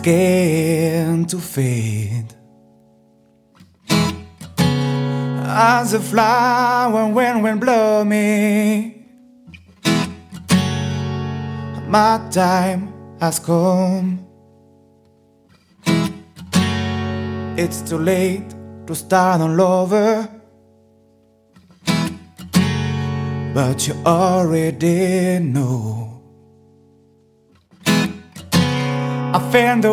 skin to fade. As a flower when blooming, my time has come. It's too late to start all over, but you already know. I found the